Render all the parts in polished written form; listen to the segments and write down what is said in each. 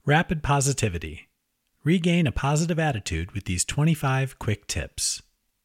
Rapid positivity. Regain a positive attitude with these 25 quick tips.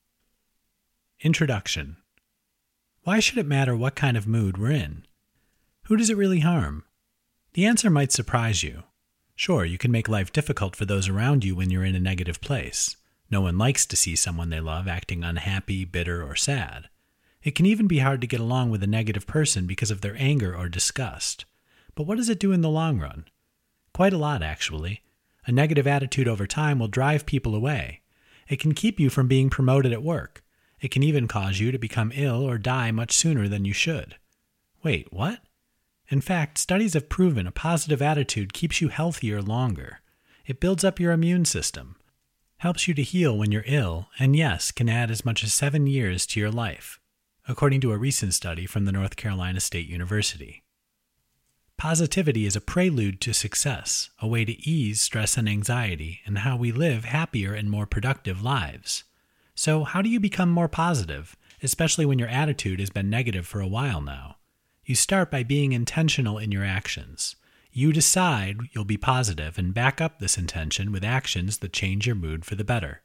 Introduction. Why should it matter what kind of mood we're in? Who does it really harm? The answer might surprise you. Sure, you can make life difficult for those around you when you're in a negative place. No one likes to see someone they love acting unhappy, bitter, or sad. It can even be hard to get along with a negative person because of their anger or disgust. But what does it do in the long run? Quite a lot, actually. A negative attitude over time will drive people away. It can keep you from being promoted at work. It can even cause you to become ill or die much sooner than you should. Wait, what? In fact, studies have proven a positive attitude keeps you healthier longer. It builds up your immune system, helps you to heal when you're ill, and yes, can add as much as 7 years to your life, according to a recent study from the North Carolina State University. Positivity is a prelude to success, a way to ease stress and anxiety, and how we live happier and more productive lives. So, how do you become more positive, especially when your attitude has been negative for a while now? You start by being intentional in your actions. You decide you'll be positive and back up this intention with actions that change your mood for the better.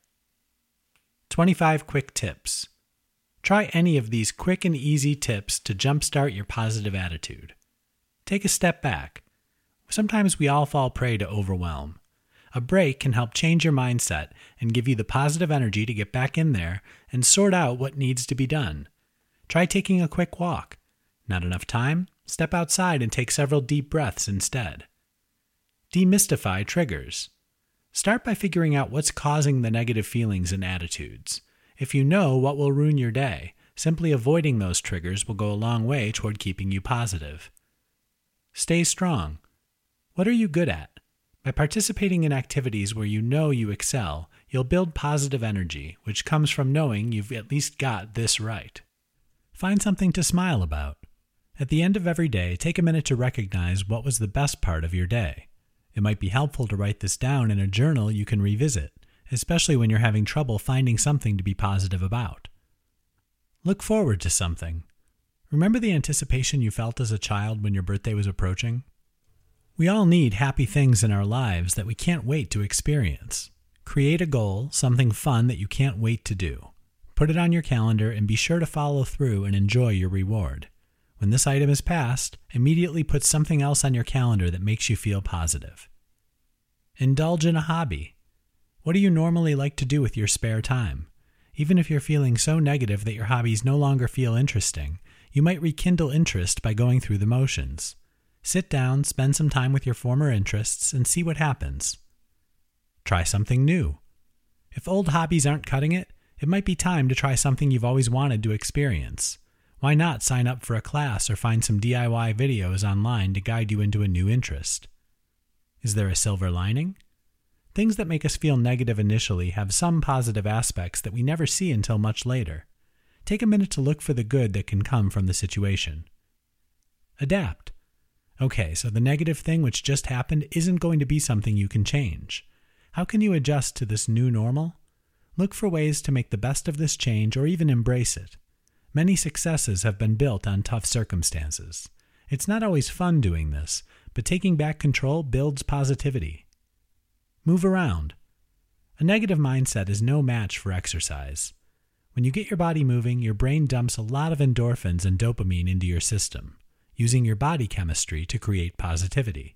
25 quick tips. Try any of these quick and easy tips to jumpstart your positive attitude. Take a step back. Sometimes we all fall prey to overwhelm. A break can help change your mindset and give you the positive energy to get back in there and sort out what needs to be done. Try taking a quick walk. Not enough time? Step outside and take several deep breaths instead. Demystify triggers. Start by figuring out what's causing the negative feelings and attitudes. If you know what will ruin your day, simply avoiding those triggers will go a long way toward keeping you positive. Stay strong. What are you good at? By participating in activities where you know you excel, you'll build positive energy, which comes from knowing you've at least got this right. Find something to smile about. At the end of every day, take a minute to recognize what was the best part of your day. It might be helpful to write this down in a journal you can revisit, especially when you're having trouble finding something to be positive about. Look forward to something. Remember the anticipation you felt as a child when your birthday was approaching? We all need happy things in our lives that we can't wait to experience. Create a goal, something fun that you can't wait to do. Put it on your calendar and be sure to follow through and enjoy your reward. When this item is passed, immediately put something else on your calendar that makes you feel positive. Indulge in a hobby. What do you normally like to do with your spare time? Even if you're feeling so negative that your hobbies no longer feel interesting, you might rekindle interest by going through the motions. Sit down, spend some time with your former interests, and see what happens. Try something new. If old hobbies aren't cutting it, it might be time to try something you've always wanted to experience. Why not sign up for a class or find some DIY videos online to guide you into a new interest? Is there a silver lining? Things that make us feel negative initially have some positive aspects that we never see until much later. Take a minute to look for the good that can come from the situation. Adapt. Okay, so the negative thing which just happened isn't going to be something you can change. How can you adjust to this new normal? Look for ways to make the best of this change or even embrace it. Many successes have been built on tough circumstances. It's not always fun doing this, but taking back control builds positivity. Move around. A negative mindset is no match for exercise. When you get your body moving, your brain dumps a lot of endorphins and dopamine into your system, using your body chemistry to create positivity.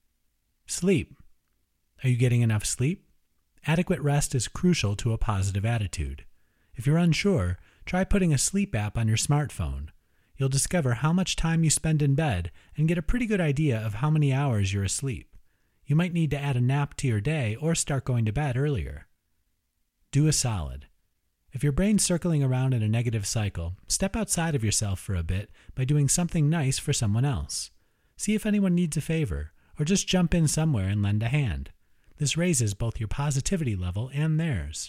Sleep. Are you getting enough sleep? Adequate rest is crucial to a positive attitude. If you're unsure, try putting a sleep app on your smartphone. You'll discover how much time you spend in bed and get a pretty good idea of how many hours you're asleep. You might need to add a nap to your day or start going to bed earlier. Do a solid. If your brain's circling around in a negative cycle, step outside of yourself for a bit by doing something nice for someone else. See if anyone needs a favor, or just jump in somewhere and lend a hand. This raises both your positivity level and theirs.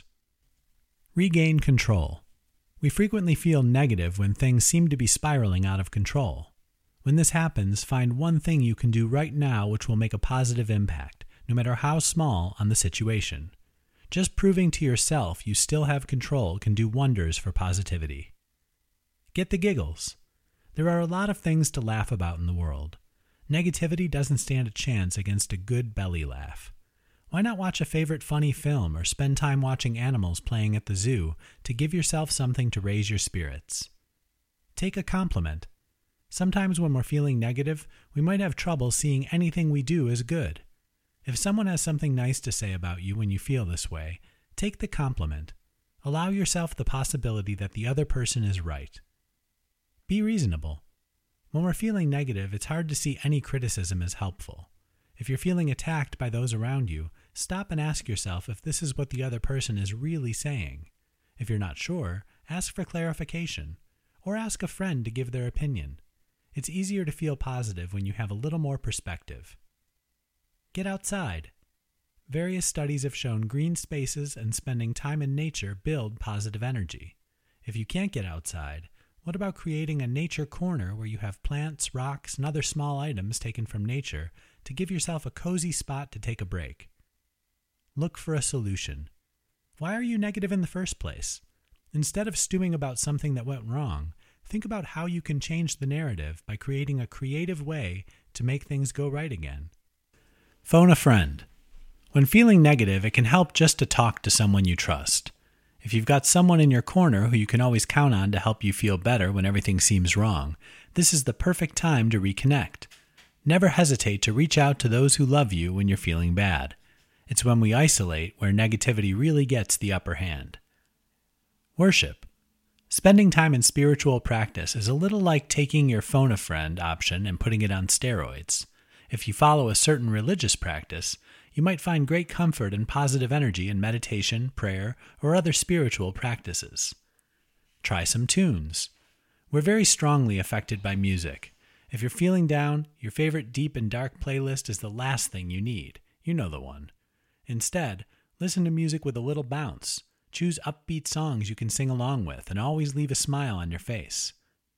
Regain control. We frequently feel negative when things seem to be spiraling out of control. When this happens, find one thing you can do right now which will make a positive impact, no matter how small, on the situation. Just proving to yourself you still have control can do wonders for positivity. Get the giggles. There are a lot of things to laugh about in the world. Negativity doesn't stand a chance against a good belly laugh. Why not watch a favorite funny film or spend time watching animals playing at the zoo to give yourself something to raise your spirits? Take a compliment. Sometimes when we're feeling negative, we might have trouble seeing anything we do as good. If someone has something nice to say about you when you feel this way, take the compliment. Allow yourself the possibility that the other person is right. Be reasonable. When we're feeling negative, it's hard to see any criticism as helpful. If you're feeling attacked by those around you, stop and ask yourself if this is what the other person is really saying. If you're not sure, ask for clarification, or ask a friend to give their opinion. It's easier to feel positive when you have a little more perspective. Get outside. Various studies have shown green spaces and spending time in nature build positive energy. If you can't get outside, what about creating a nature corner where you have plants, rocks, and other small items taken from nature to give yourself a cozy spot to take a break? Look for a solution. Why are you negative in the first place? Instead of stewing about something that went wrong, think about how you can change the narrative by creating a creative way to make things go right again. Phone a friend. When feeling negative, it can help just to talk to someone you trust. If you've got someone in your corner who you can always count on to help you feel better when everything seems wrong, this is the perfect time to reconnect. Never hesitate to reach out to those who love you when you're feeling bad. It's when we isolate where negativity really gets the upper hand. Worship. Spending time in spiritual practice is a little like taking your phone a friend option and putting it on steroids. If you follow a certain religious practice, you might find great comfort and positive energy in meditation, prayer, or other spiritual practices. Try some tunes. We're very strongly affected by music. If you're feeling down, your favorite deep and dark playlist is the last thing you need. You know the one. Instead, listen to music with a little bounce. Choose upbeat songs you can sing along with, and always leave a smile on your face.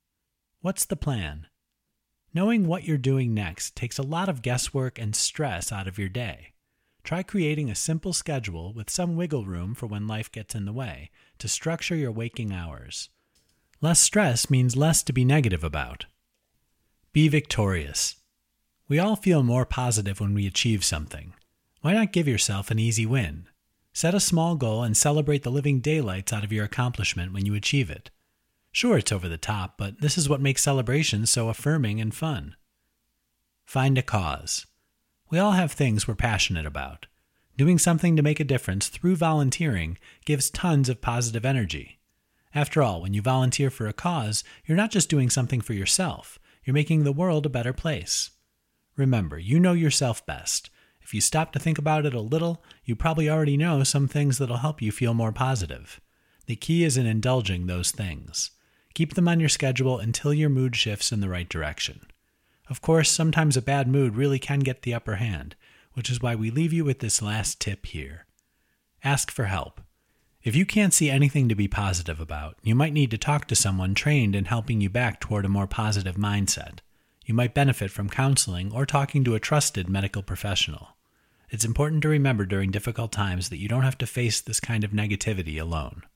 What's the plan? Knowing what you're doing next takes a lot of guesswork and stress out of your day. Try creating a simple schedule with some wiggle room for when life gets in the way to structure your waking hours. Less stress means less to be negative about. Be victorious. We all feel more positive when we achieve something. Why not give yourself an easy win? Set a small goal and celebrate the living daylights out of your accomplishment when you achieve it. Sure, it's over the top, but this is what makes celebrations so affirming and fun. Find a cause. We all have things we're passionate about. Doing something to make a difference through volunteering gives tons of positive energy. After all, when you volunteer for a cause, you're not just doing something for yourself, you're making the world a better place. Remember, you know yourself best. If you stop to think about it a little, you probably already know some things that'll help you feel more positive. The key is in indulging those things. Keep them on your schedule until your mood shifts in the right direction. Of course, sometimes a bad mood really can get the upper hand, which is why we leave you with this last tip here. Ask for help. If you can't see anything to be positive about, you might need to talk to someone trained in helping you back toward a more positive mindset. You might benefit from counseling or talking to a trusted medical professional. It's important to remember during difficult times that you don't have to face this kind of negativity alone.